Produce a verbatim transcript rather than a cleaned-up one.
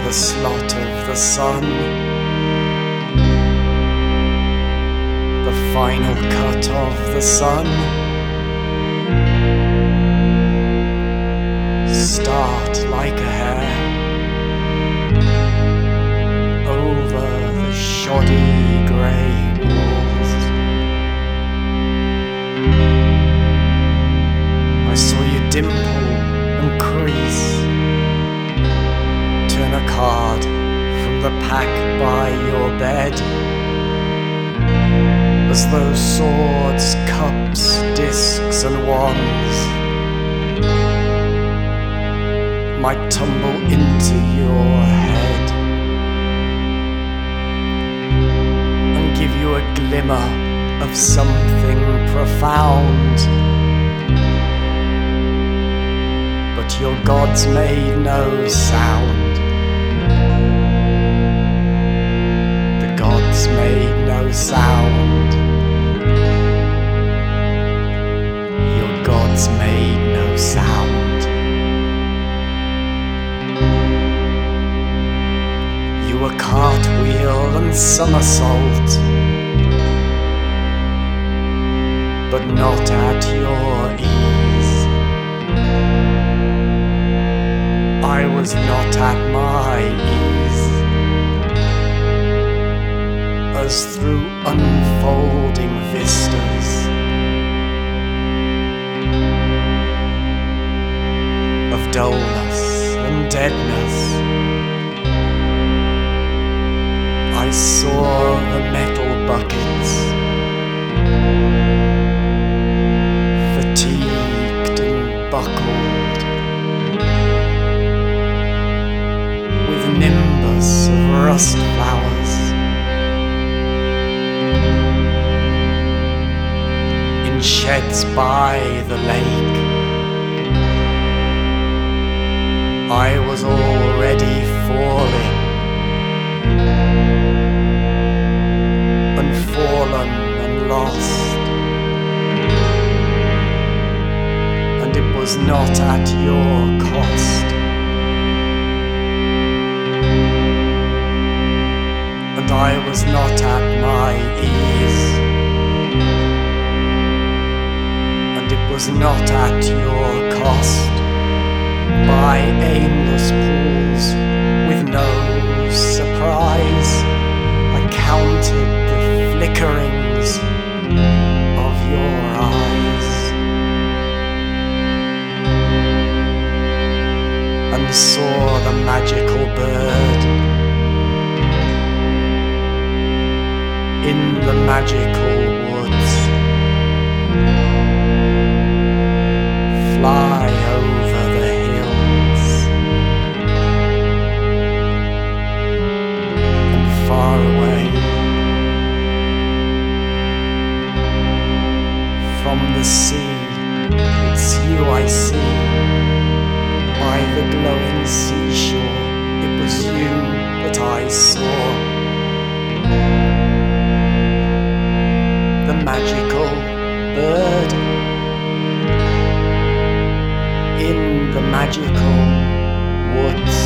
the slot of the sun, the final cut of the sun. Start like a hair over the shoddy grey walls. I saw you dimple and crease, turn a card from the pack by your bed, as though swords, cups, discs and wands might tumble into your head and give you a glimmer of something profound. But your gods made no sound. The gods made no sound. Your gods made no sound. You were cartwheel and somersault, but not at your ease. I was not at my ease, as through unfolding vistas of dullness and deadness, I saw the metal buckets, fatigued and buckled, with nimbus of rust flowers, in sheds by the lake. I was already falling, fallen and lost, and it was not at your cost, and I was not at my ease, and it was not at your cost, by aimless pools with no surprise I counted flickerings of your eyes, and saw the magical bird in the magical woods fly over the hills and far away. From the sea, it's you I see, by the glowing seashore, it was you that I saw. The magical bird in the magical woods.